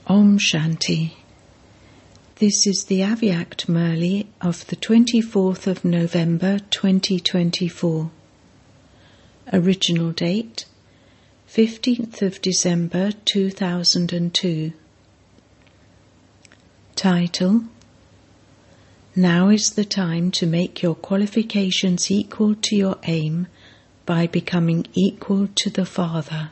Om Shanti. This is the Avyakt Murli of the 24th of November 2024. Original date 15th of December 2002. Title: Now is the time to make your qualifications equal to your aim by becoming equal to the Father.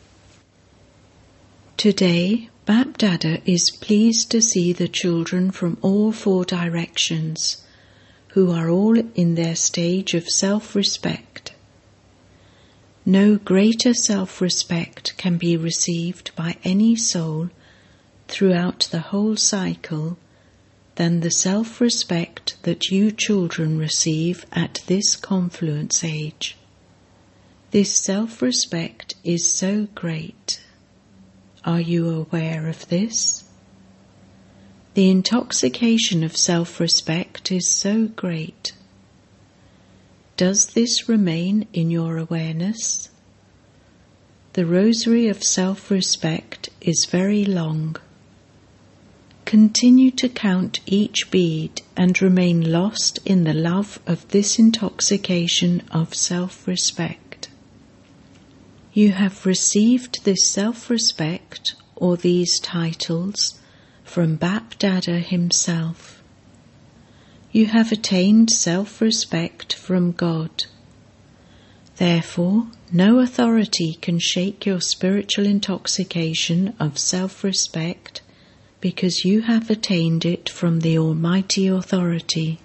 Today, Bap Dada is pleased to see the children from all four directions, who are all in their stage of self-respect. No greater self-respect can be received by any soul throughout the whole cycle than the self-respect that you children receive at this confluence age. This self-respect is so great. Are you aware of this? The intoxication of self-respect is so great. Does this remain in your awareness? The rosary of self-respect is very long. Continue to count each bead and remain lost in the love of this intoxication of self-respect. You have received this self-respect or these titles from Bap Dada himself. You have attained self-respect from God. Therefore, no authority can shake your spiritual intoxication of self-respect because you have attained it from the Almighty Authority.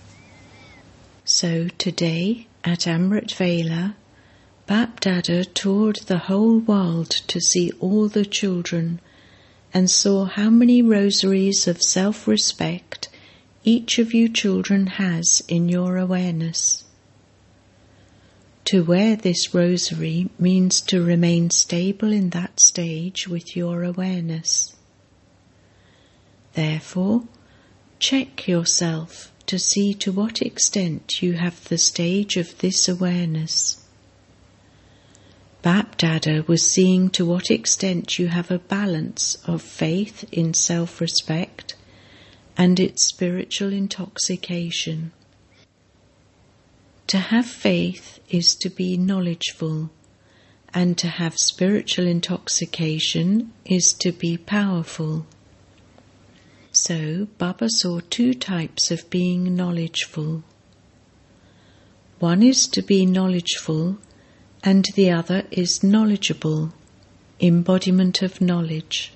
So today at Amrit Vela, Bap Dada toured the whole world to see all the children and saw how many rosaries of self-respect each of you children has in your awareness. To wear this rosary means to remain stable in that stage with your awareness. Therefore, check yourself to see to what extent you have the stage of this awareness. Bap Dada was seeing to what extent you have a balance of faith in self-respect and its spiritual intoxication. To have faith is to be knowledgeful, and to have spiritual intoxication is to be powerful. So Baba saw two types of being knowledgeful. One is to be knowledgeful, and the other is knowledgeable, embodiment of knowledge.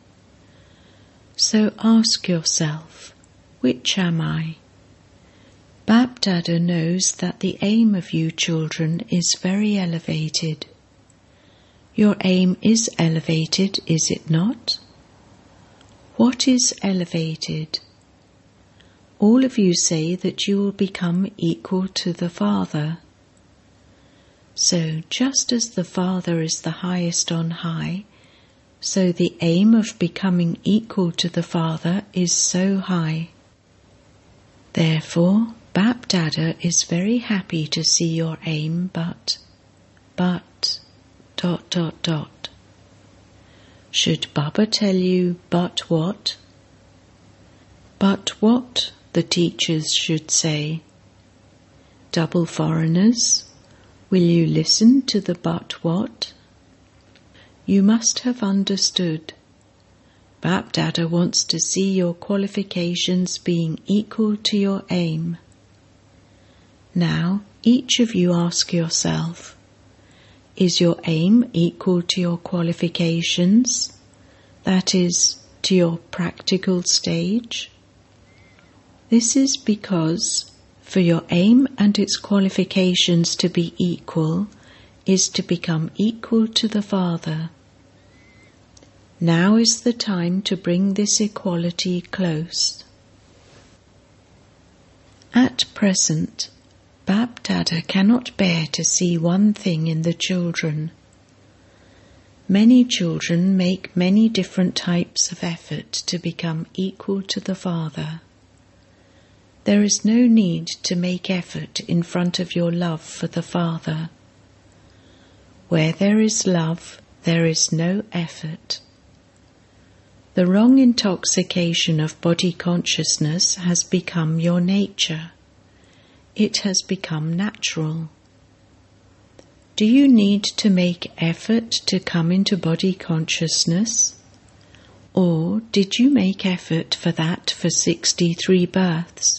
So ask yourself, which am I? Bap Dada knows that the aim of you children is very elevated. Your aim is elevated, is it not? What is elevated? All of you say that you will become equal to the Father. So, just as the Father is the highest on high, so the aim of becoming equal to the Father is so high. Therefore, Bap Dada is very happy to see your aim, but. Should Baba tell you, but what? But what, the teachers should say. Double foreigners? Will you listen to the but what? You must have understood. Bap Dada wants to see your qualifications being equal to your aim. Now, each of you ask yourself, is your aim equal to your qualifications? That is, to your practical stage? This is because for your aim and its qualifications to be equal is to become equal to the Father. Now is the time to bring this equality close. At present, Bap Dada cannot bear to see one thing in the children. Many children make many different types of effort to become equal to the Father. There is no need to make effort in front of your love for the Father. Where there is love, there is no effort. The wrong intoxication of body consciousness has become your nature. It has become natural. Do you need to make effort to come into body consciousness? Or did you make effort for that for 63 births?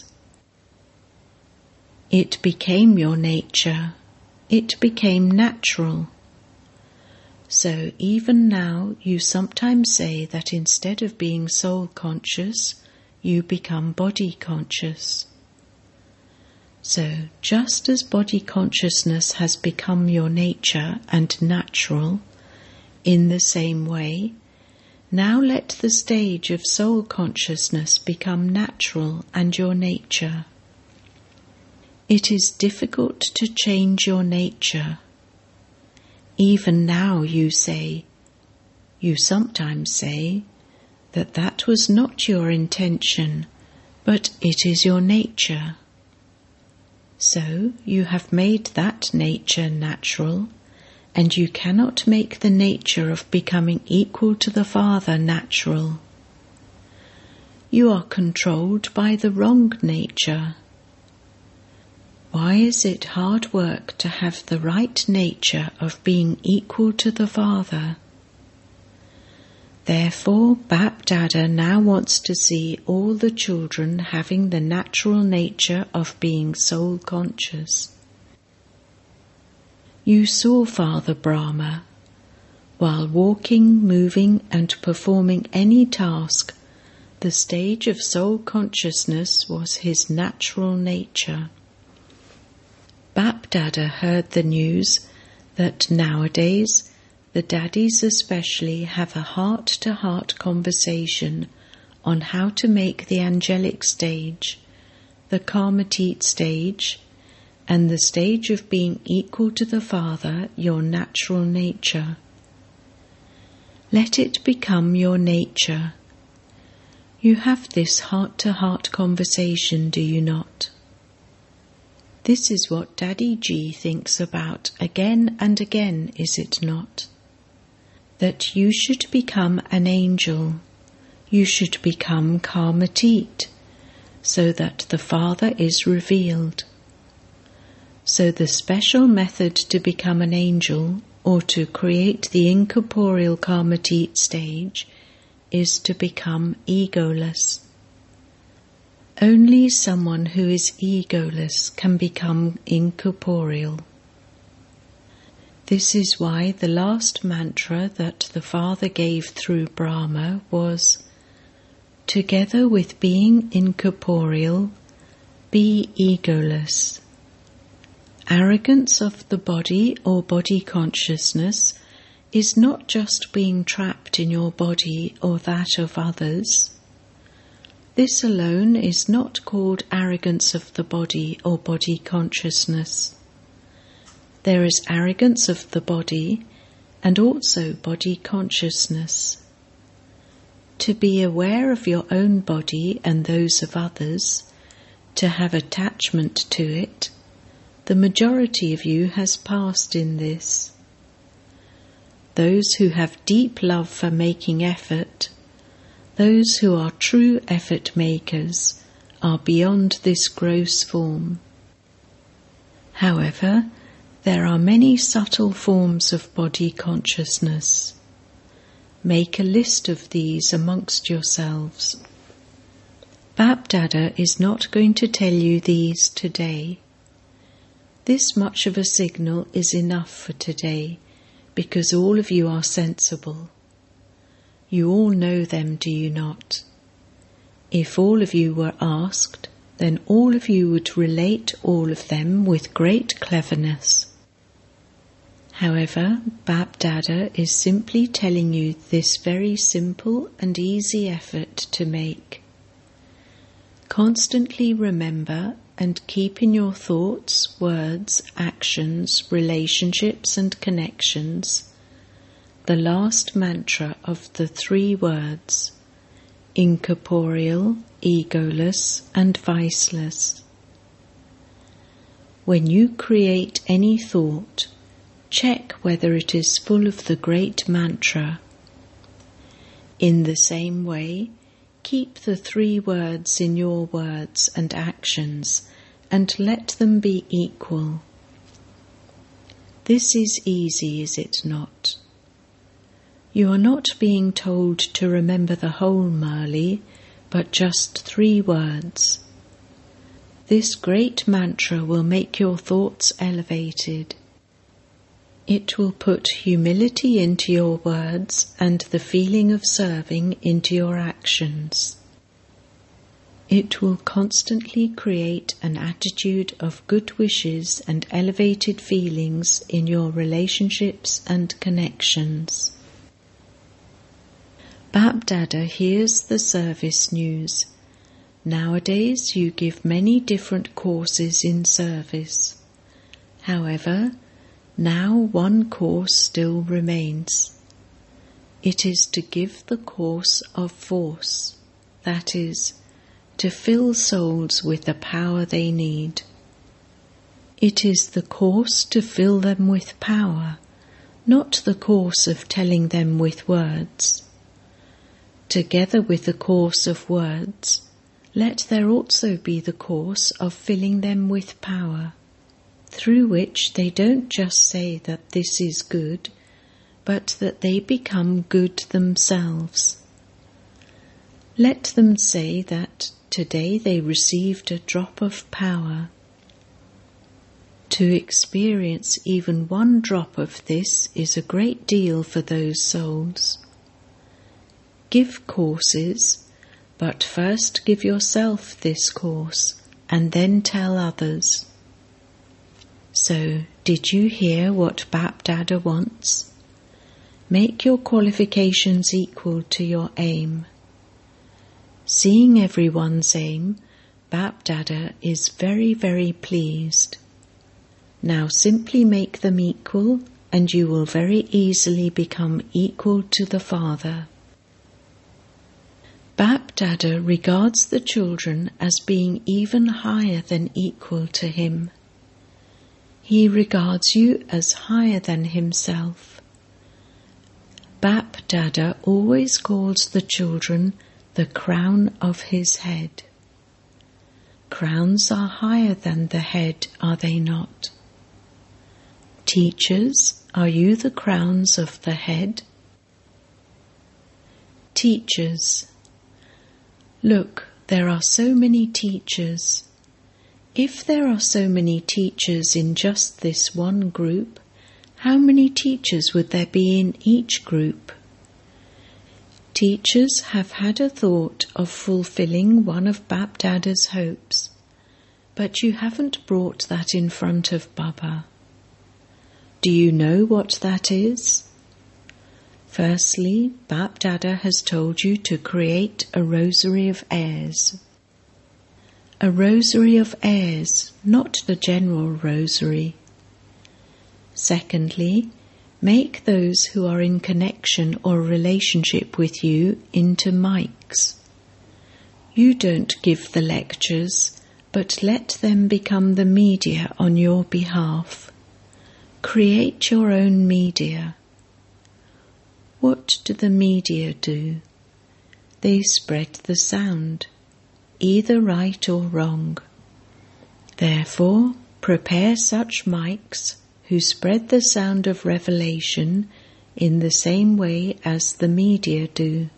It became your nature. It became natural. So even now you sometimes say that instead of being soul conscious, you become body conscious. So just as body consciousness has become your nature and natural, in the same way, now let the stage of soul consciousness become natural and your nature. It is difficult to change your nature. Even now you sometimes say, that that was not your intention, but it is your nature. So you have made that nature natural, and you cannot make the nature of becoming equal to the Father natural. You are controlled by the wrong nature. Why is it hard work to have the right nature of being equal to the Father? Therefore, Bap Dada now wants to see all the children having the natural nature of being soul conscious. You saw Father Brahma. While walking, moving and performing any task, the stage of soul consciousness was his natural nature. Bap Dada heard the news that nowadays the daddies especially have a heart-to-heart conversation on how to make the angelic stage, the Karmatit stage, and the stage of being equal to the Father your natural nature. Let it become your nature. You have this heart-to-heart conversation, do you not? This is what Daddy G thinks about again and again, is it not? That you should become an angel, you should become Karmatit, so that the Father is revealed. So the special method to become an angel, or to create the incorporeal Karmatit stage, is to become egoless. Only someone who is egoless can become incorporeal. This is why the last mantra that the Father gave through Brahma was, together with being incorporeal, be egoless. Arrogance of the body or body consciousness is not just being trapped in your body or that of others. This alone is not called arrogance of the body or body consciousness. There is arrogance of the body and also body consciousness. To be aware of your own body and those of others, to have attachment to it, the majority of you has passed in this. Those who have deep love for making effort, those who are true effort makers, are beyond this gross form. However, there are many subtle forms of body consciousness. Make a list of these amongst yourselves. Bap Dada is not going to tell you these today. This much of a signal is enough for today, because all of you are sensible. You all know them, do you not? If all of you were asked, then all of you would relate all of them with great cleverness. However, Bap Dada is simply telling you this very simple and easy effort to make. Constantly remember and keep in your thoughts, words, actions, relationships and connections the last mantra of the 3 words, incorporeal, egoless and viceless. When you create any thought, check whether it is full of the great mantra. In the same way, keep the 3 words in your words and actions and let them be equal. This is easy, is it not? You are not being told to remember the whole Murli, but just 3 words. This great mantra will make your thoughts elevated. It will put humility into your words and the feeling of serving into your actions. It will constantly create an attitude of good wishes and elevated feelings in your relationships and connections. BapDada hears the service news. Nowadays you give many different courses in service. However, now one course still remains. It is to give the course of force, that is, to fill souls with the power they need. It is the course to fill them with power, not the course of telling them with words. Together with the course of words, let there also be the course of filling them with power, through which they don't just say that this is good, but that they become good themselves. Let them say that today they received a drop of power. To experience even 1 drop of this is a great deal for those souls. Give courses, but first give yourself this course and then tell others. So, did you hear what BapDada wants? Make your qualifications equal to your aim. Seeing everyone's aim, BapDada is very, very pleased. Now simply make them equal and you will very easily become equal to the Father. BapDada regards the children as being even higher than equal to him. He regards you as higher than himself. BapDada always calls the children the crown of his head. Crowns are higher than the head, are they not? Teachers, are you the crowns of the head? Teachers. Look, there are so many teachers. If there are so many teachers in just this one group, how many teachers would there be in each group? Teachers have had a thought of fulfilling one of BapDada's hopes, but you haven't brought that in front of Baba. Do you know what that is? Firstly, BapDada has told you to create a rosary of heirs. A rosary of heirs, not the general rosary. Secondly, make those who are in connection or relationship with you into mics. You don't give the lectures, but let them become the media on your behalf. Create your own media. What do the media do? They spread the sound, either right or wrong. Therefore, prepare such mics who spread the sound of revelation in the same way as the media do.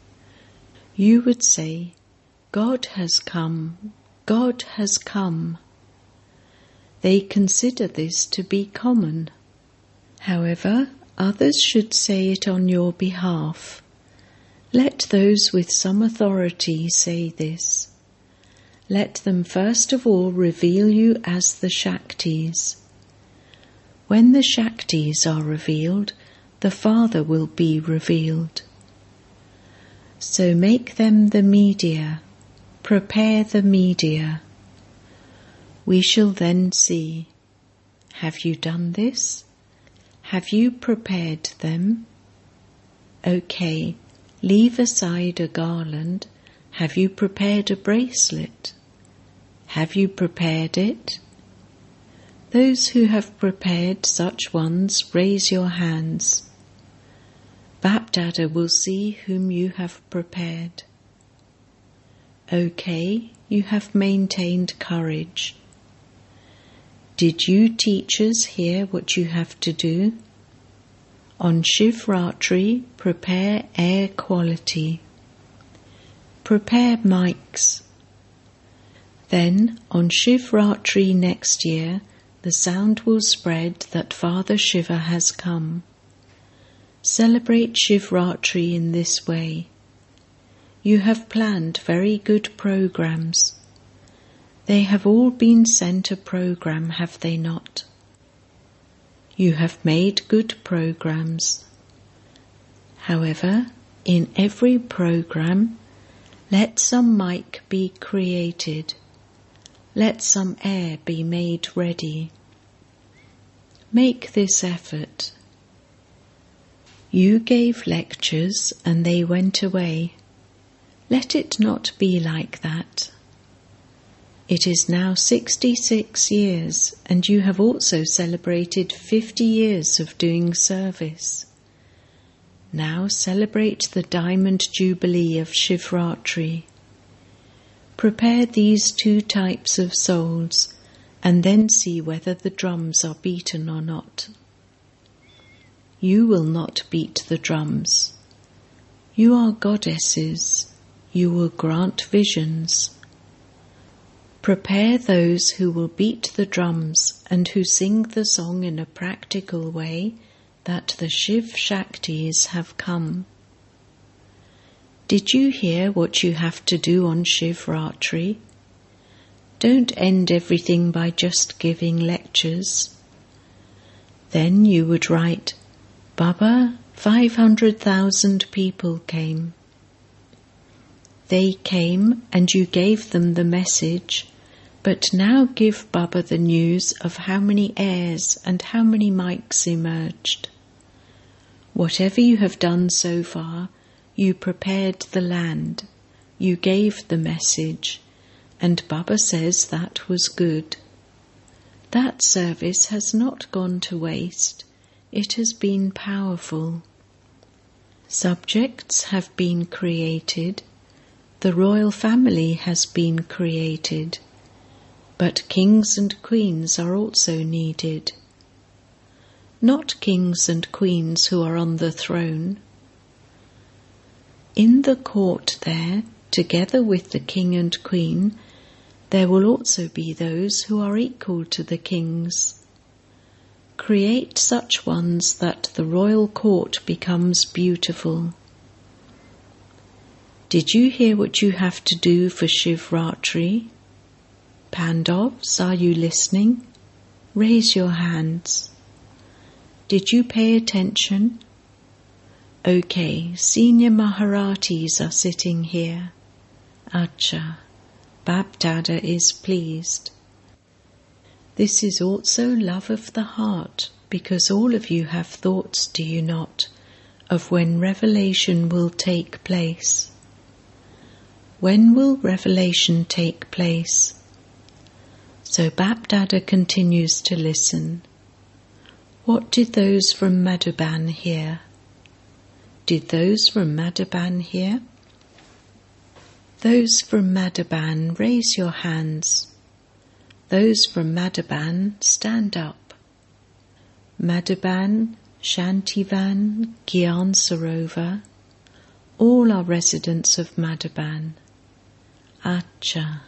You would say, God has come, God has come. They consider this to be common. However, others should say it on your behalf. Let those with some authority say this. Let them first of all reveal you as the Shaktis. When the Shaktis are revealed, the Father will be revealed. So make them the media. Prepare the media. We shall then see. Have you done this? Have you prepared them? Okay, leave aside a garland. Have you prepared a bracelet? Have you prepared it? Those who have prepared such ones, raise your hands. Bapdada will see whom you have prepared. Okay, you have maintained courage. Did you teachers hear what you have to do? On Shivratri, prepare air quality. Prepare mics. Then, on Shivratri next year, the sound will spread that Father Shiva has come. Celebrate Shivratri in this way. You have planned very good programs. They have all been sent a program, have they not? You have made good programs. However, in every program, let some mic be created. Let some air be made ready. Make this effort. You gave lectures and they went away. Let it not be like that. It is now 66 years, and you have also celebrated 50 years of doing service. Now celebrate the Diamond Jubilee of Shivratri. Prepare these two types of souls, and then see whether the drums are beaten or not. You will not beat the drums. You are goddesses. You will grant visions. Prepare those who will beat the drums and who sing the song in a practical way that the Shiv Shaktis have come. Did you hear what you have to do on Shivratri? Don't end everything by just giving lectures. Then you would write, Baba, 500,000 people came. They came and you gave them the message, but now give Baba the news of how many airs and how many mics emerged. Whatever you have done so far, you prepared the land, you gave the message, and Baba says that was good. That service has not gone to waste, it has been powerful. Subjects have been created, the royal family has been created, but kings and queens are also needed. Not kings and queens who are on the throne. In the court there, together with the king and queen, there will also be those who are equal to the kings. Create such ones that the royal court becomes beautiful. Did you hear what you have to do for Shivratri? Pandavs, are you listening? Raise your hands. Did you pay attention? Okay, senior Maharatis are sitting here. Acha, Bapdada is pleased. This is also love of the heart, because all of you have thoughts, do you not, of when revelation will take place. When will revelation take place? So Bapdada continues to listen. What did those from Madhuban hear? Did those from Madhuban hear? Those from Madhuban, raise your hands. Those from Madhuban, stand up. Madhuban, Shantivan, Gyan Sarovar, all are residents of Madhuban. Acha.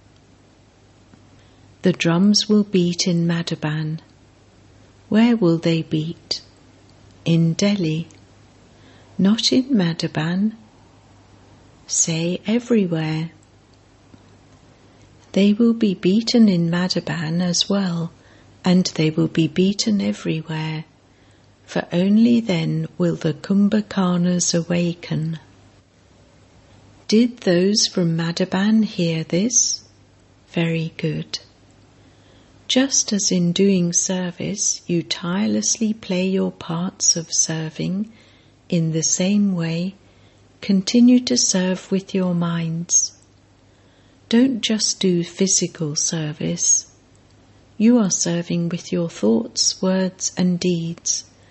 The drums will beat in Madhuban. Where will they beat? In Delhi. Not in Madhuban. Say everywhere. They will be beaten in Madhuban as well, and they will be beaten everywhere, for only then will the Kumbhakarnas awaken. Did those from Madhuban hear this? Very good. Just as in doing service you tirelessly play your parts of serving, in the same way, continue to serve with your minds. Don't just do physical service. You are serving with your thoughts, words and deeds.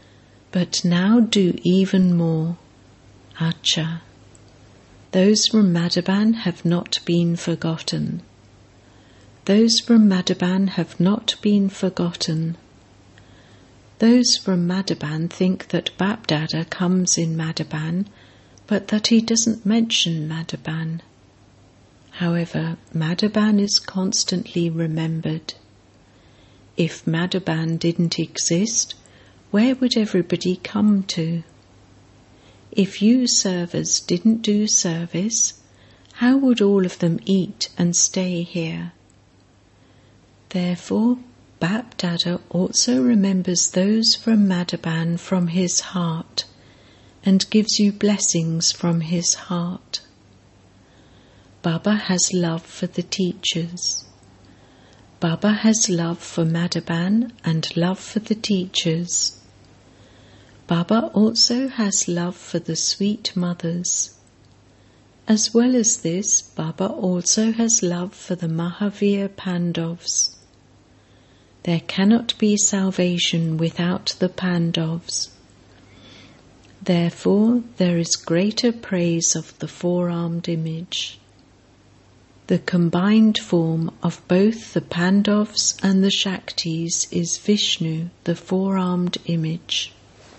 But now do even more. Acha. Those from Madhaban have not been forgotten. Those from Madhaban have not been forgotten. Those from Madhaban think that Bapdada comes in Madhaban, but that he doesn't mention Madhaban. However, Madhaban is constantly remembered. If Madhaban didn't exist, where would everybody come to? If you servers didn't do service, how would all of them eat and stay here? Therefore, Bapdada also remembers those from Madhaban from his heart and gives you blessings from his heart. Baba has love for the teachers. Baba has love for Madhaban and love for the teachers. Baba also has love for the sweet mothers. As well as this, Baba also has love for the Mahavir Pandavas. There cannot be salvation without the Pandavas. Therefore, there is greater praise of the four-armed image. The combined form of both the Pandavas and the Shaktis is Vishnu, the four-armed image.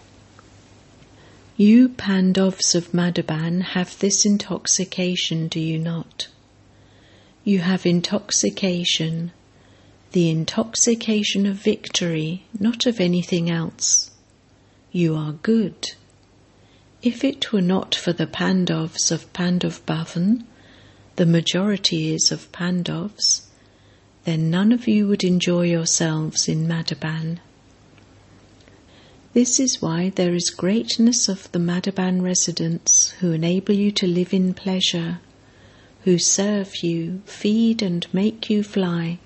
You Pandavas of Madhaban have this intoxication, do you not? You have intoxication, the intoxication of victory, not of anything else. You are good. If it were not for the Pandavas of Pandav Bhavan, the majority is of Pandavas, then none of you would enjoy yourselves in Madhaban. This is why there is greatness of the Madhaban residents who enable you to live in pleasure, who serve you, feed and make you fly.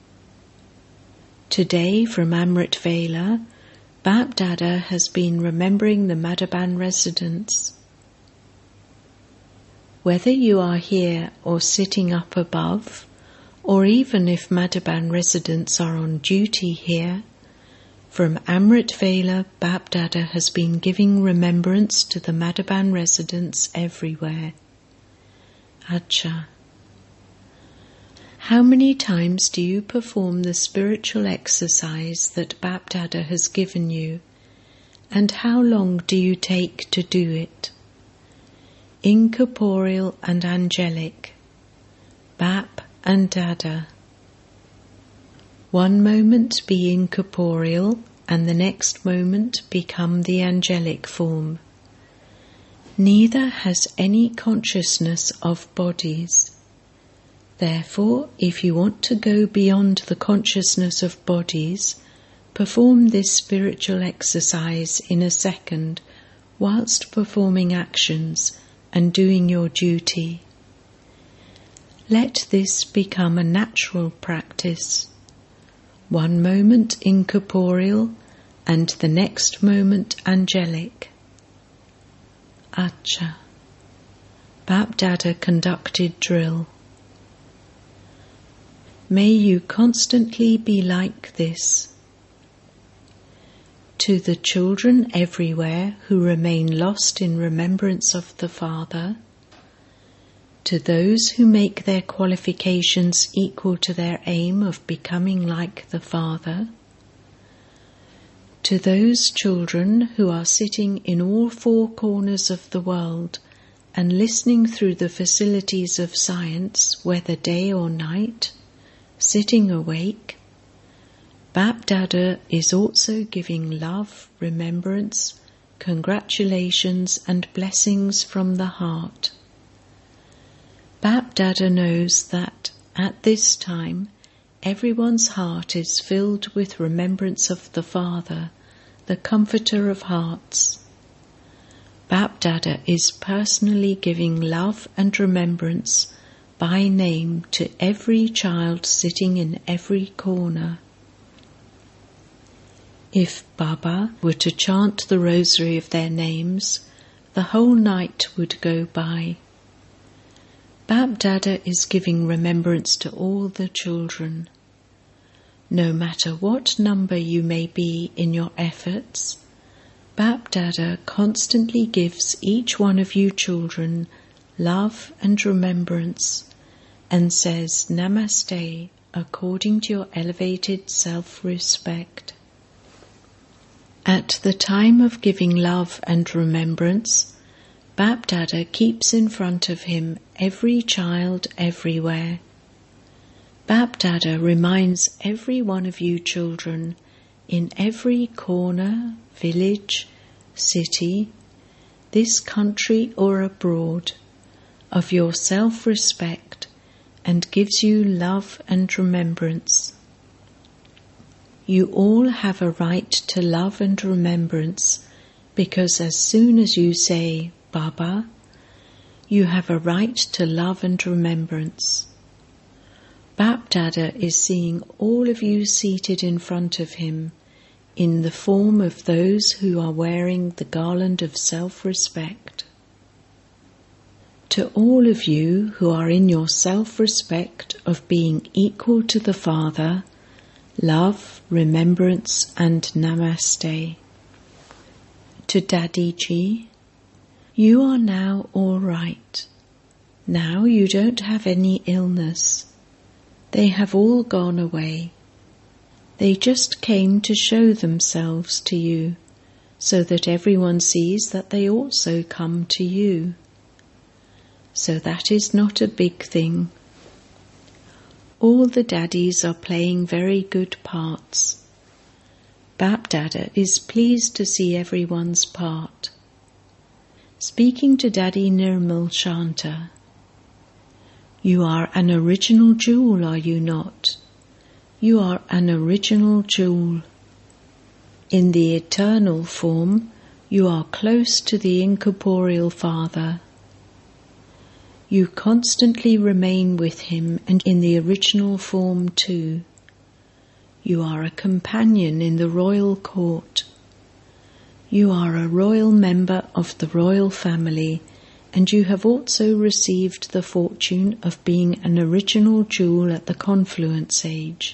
Today from Amrit Vela, Bapdada has been remembering the Madhaban residents. Whether you are here or sitting up above, or even if Madhaban residents are on duty here, from Amrit Vela, Bapdada has been giving remembrance to the Madhaban residents everywhere. Acha. How many times do you perform the spiritual exercise that Bapdada has given you, and how long do you take to do it? Incorporeal and angelic, Bap and Dada. One moment be incorporeal and the next moment become the angelic form. Neither has any consciousness of bodies. Therefore, if you want to go beyond the consciousness of bodies, perform this spiritual exercise in a second whilst performing actions and doing your duty. Let this become a natural practice. One moment incorporeal and the next moment angelic. Acha. Bapdada conducted drill. May you constantly be like this. To the children everywhere who remain lost in remembrance of the Father, to those who make their qualifications equal to their aim of becoming like the Father, to those children who are sitting in all four corners of the world and listening through the facilities of science, whether day or night, sitting awake, Bapdada is also giving love, remembrance, congratulations and blessings from the heart. Bapdada knows that at this time everyone's heart is filled with remembrance of the Father, the Comforter of hearts. Bapdada is personally giving love and remembrance by name to every child sitting in every corner. If Baba were to chant the rosary of their names, the whole night would go by. Bapdada is giving remembrance to all the children. No matter what number you may be in your efforts, BapDada constantly gives each one of you children love and remembrance and says Namaste according to your elevated self-respect. At the time of giving love and remembrance, BapDada keeps in front of him every child everywhere. BapDada reminds every one of you children in every corner, village, city, this country or abroad, of your self-respect and gives you love and remembrance. You all have a right to love and remembrance because as soon as you say Baba, you have a right to love and remembrance. BapDada is seeing all of you seated in front of him in the form of those who are wearing the garland of self-respect. To all of you who are in your self-respect of being equal to the Father, love, remembrance and Namaste. To Daddy Ji, you are now all right. Now you don't have any illness. They have all gone away. They just came to show themselves to you, so that everyone sees that they also come to you. So that is not a big thing. All the daddies are playing very good parts. BapDada is pleased to see everyone's part. Speaking to Daddy Nirmal Shanta, you are an original jewel, are you not? You are an original jewel. In the eternal form, you are close to the incorporeal Father. You constantly remain with him and in the original form too. You are a companion in the royal court. You are a royal member of the royal family, and you have also received the fortune of being an original jewel at the confluence age.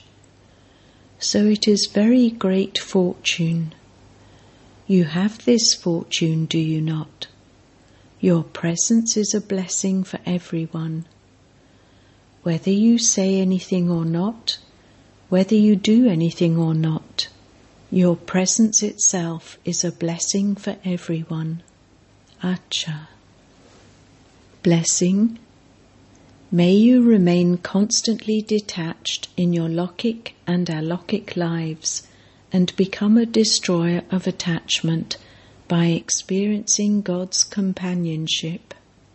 So it is very great fortune. You have this fortune, do you not? Your presence is a blessing for everyone. Whether you say anything or not, whether you do anything or not, your presence itself is a blessing for everyone. Acha. Blessing. May you remain constantly detached in your Lokik and Alokik lives and become a destroyer of attachment by experiencing God's companionship.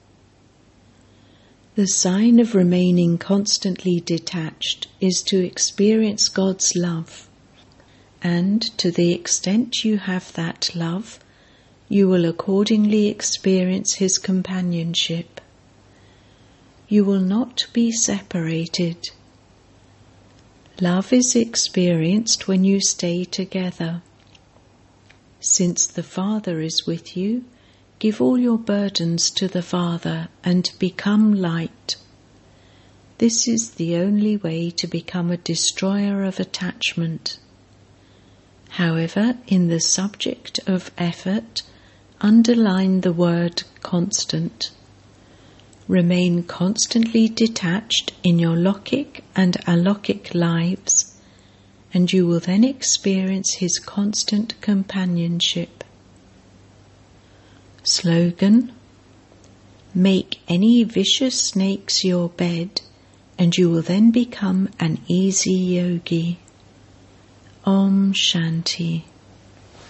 The sign of remaining constantly detached is to experience God's love, and to the extent you have that love, you will accordingly experience His companionship. You will not be separated. Love is experienced when you stay together. Since the Father is with you, give all your burdens to the Father and become light. This is the only way to become a destroyer of attachment. However, in the subject of effort, underline the word constant. Remain constantly detached in your Lokik and Alokik lives, and you will then experience His constant companionship. Slogan: make any vicious snakes your bed, and you will then become an easy yogi. Om Shanti.